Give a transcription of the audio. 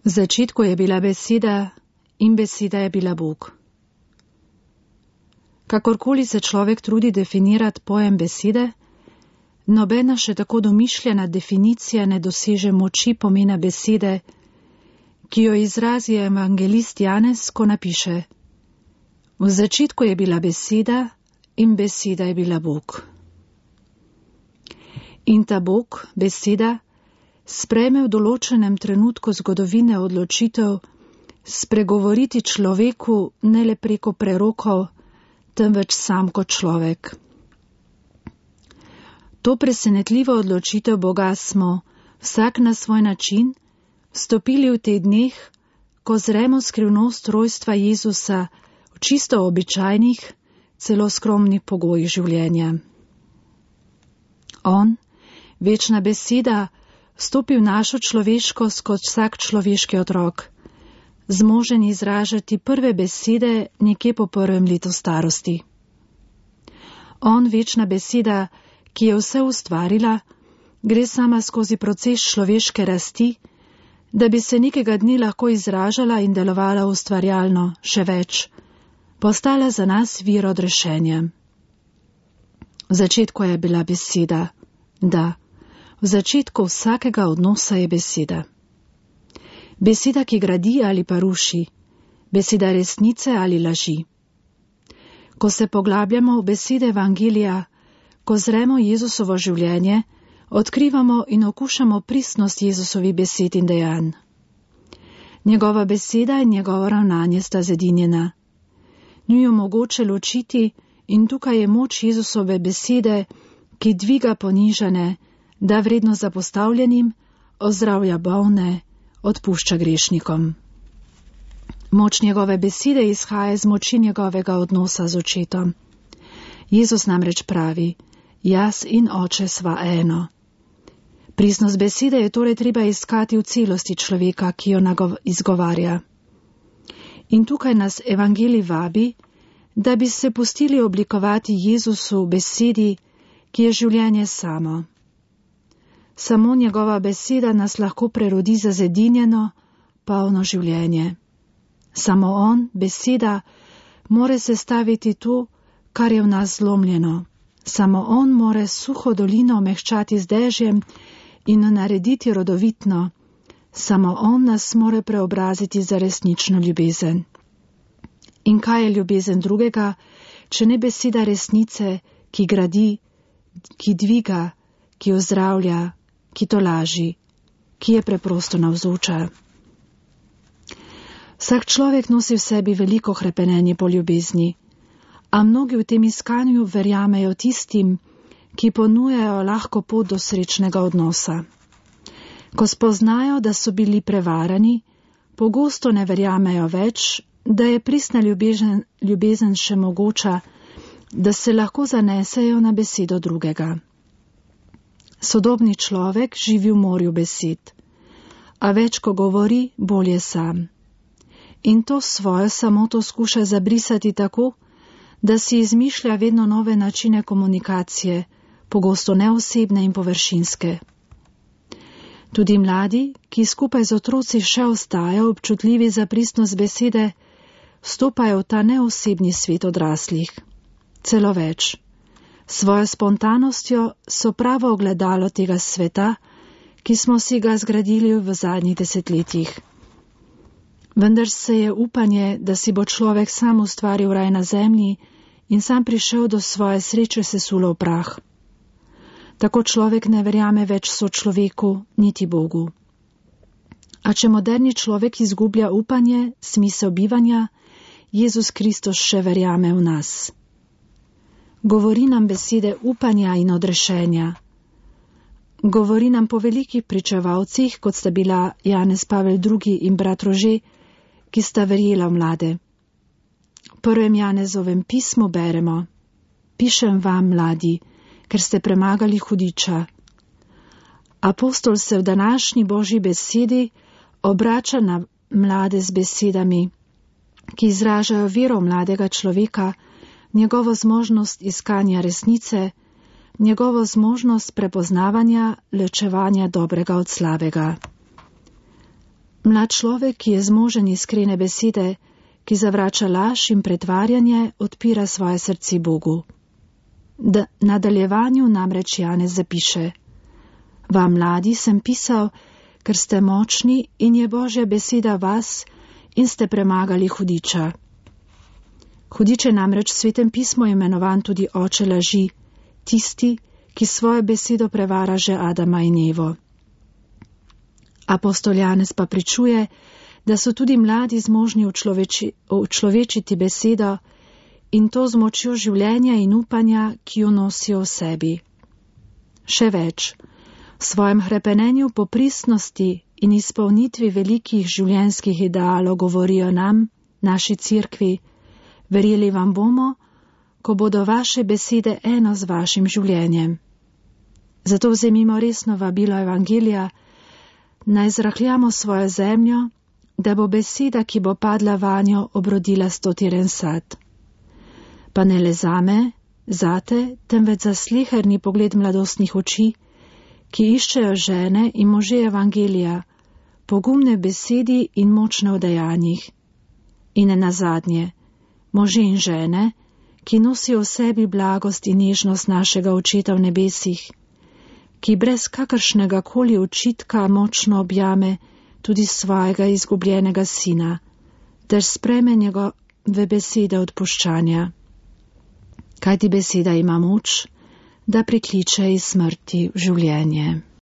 V začetku je bila beseda in beseda je bila Bog. Kakorkoli se človek trudi definirati pojem besede, nobena še tako domišljena definicija ne doseže moči pomena besede, ki jo izrazi evangelist Janez, ko napiše: V začetku je bila beseda in beseda je bila Bog. In ta Bog, beseda, sprejme v določenem trenutku zgodovine odločitev spregovoriti človeku ne le preko prerokov, temveč sam kot človek. To presenetljivo odločitev Boga smo, vsak na svoj način, vstopili v teh dneh, ko zremo skrivnost rojstva Jezusa v čisto običajnih, celo skromnih pogojih življenja. On, večna beseda, vstopi v našo človeškost kot vsak človeški otrok, zmožen izražati prve besede nekje po 1. letu starosti. On, večna beseda, ki je vse ustvarila, gre sama skozi proces človeške rasti, da bi se nekega dne lahko izražala in delovala ustvarjalno, še več, postala za nas vir odrešenja. V začetku je bila beseda, da, v začetku vsakega odnosa je beseda. Beseda, ki gradi ali pa ruši, beseda resnice ali laži. Ko se poglabljamo v besede Evangelija, ko zremo Jezusovo življenje, odkrivamo in okušamo pristnost Jezusovih besed in dejanj. Njegova beseda in njegovo ravnanje sta zedinjena. Nju je mogoče ločiti in tukaj je moč Jezusove besede, ki dviga ponižane, da vredno zapostavljenim, ozdravlja bolne, odpušča grešnikom. Moč njegove besede izhaja iz moči njegovega odnosa z očetom. Jezus namreč pravi: Jaz in oče sva eno. Pristnost besede je torej treba iskati v celosti človeka, ki jo izgovarja. In tukaj nas evangelij vabi, da bi se pustili oblikovati Jezusu v besedi, ki je življenje samo. Samo njegova beseda nas lahko prerodi za zedinjeno, polno življenje. Samo on, beseda, more sestaviti to, kar je v nas zlomljeno. Samo on more suho dolino omehčati z dežjem in narediti rodovitno. Samo on nas more preobraziti za resnično ljubezen. In kaj je ljubezen drugega, če ne beseda resnice, ki gradi, ki dviga, ki ozdravlja, ki tolaži, ki je preprosto navzoča. Vsak človek nosi v sebi veliko hrepenenje po ljubezni, a mnogi v tem iskanju verjamejo tistim, ki ponujajo lahko pot do srečnega odnosa. Ko spoznajo, da so bili prevarani, pogosto ne verjamejo več, da je pristna ljubezen še mogoča, da se lahko zanesejo na besedo drugega. Sodobni človek živi v morju besed, a več ko govori, bolj je sam. In to svojo samoto skuša zabrisati tako, da si izmišlja vedno nove načine komunikacije, pogosto neosebne in površinske. Tudi mladi, ki skupaj z otroci še ostajajo občutljivi za pristnost besede, vstopajo v ta neosebni svet odraslih. Celo več. Svojo spontanostjo so pravo ogledalo tega sveta, ki smo si ga zgradili v zadnjih desetletjih. Vendar se je upanje, da si bo človek sam ustvaril raj na zemlji in sam prišel do svoje sreče, sesulo v prah. Tako človek ne verjame več sočloveku, niti Bogu. A če moderni človek izgublja upanje, smisel bivanja, Jezus Kristus še verjame v nas. Govori nam besede upanja in odrešenja. Govori nam po velikih pričevalcih, kot sta bila Janez Pavel II. In brat Rože, ki sta verjela v mlade. V 1. Janezovem pismu beremo: Pišem vam, mladi, ker ste premagali hudiča. Apostol se v današnji Božji besedi obrača na mlade z besedami, ki izražajo vero mladega človeka, njegovo zmožnost iskanja resnice, njegovo zmožnost prepoznavanja, ločevanja dobrega od slabega. Mlad človek, ki je zmožen iskrene besede, ki zavrača laž in pretvarjanje, odpira svoje srce Bogu. V nadaljevanju namreč Janez zapiše: Vam mladi sem pisal, ker ste močni in je Božja beseda vas in ste premagali hudiča. Hudič je namreč v Svetem pismu imenovan tudi oče laži, tisti, ki svojo besedo prevara že Adama in Evo. Apostol Janez pa pričuje, da so tudi mladi zmožni učlovečiti besedo in to z močjo življenja in upanja, ki jo nosijo v sebi. Še več, v svojem hrepenenju po pristnosti in izpolnitvi velikih življenjskih idealov govorijo nam, naši cerkvi: verjeli vam bomo, ko bodo vaše besede eno z vašim življenjem. Zato vzemimo resno vabilo Evangelija, naj zrahljamo svojo zemljo, da bo beseda, ki bo padla vanjo, obrodila 100-tiren sad. Pa ne le zame, zate, temveč za sleherni pogled mladostnih oči, ki iščejo žene in može Evangelija, pogumne besedi in močne v dejanjih. In ne nazadnje, može in žene, ki nosijo v sebi blagost in nežnost našega Očeta v nebesih, ki brez kakršnega koli očitka močno objame tudi svojega izgubljenega sina, ter sprejme njegove besede odpuščanja. Kajti beseda ima moč, da prikliče iz smrti v življenje.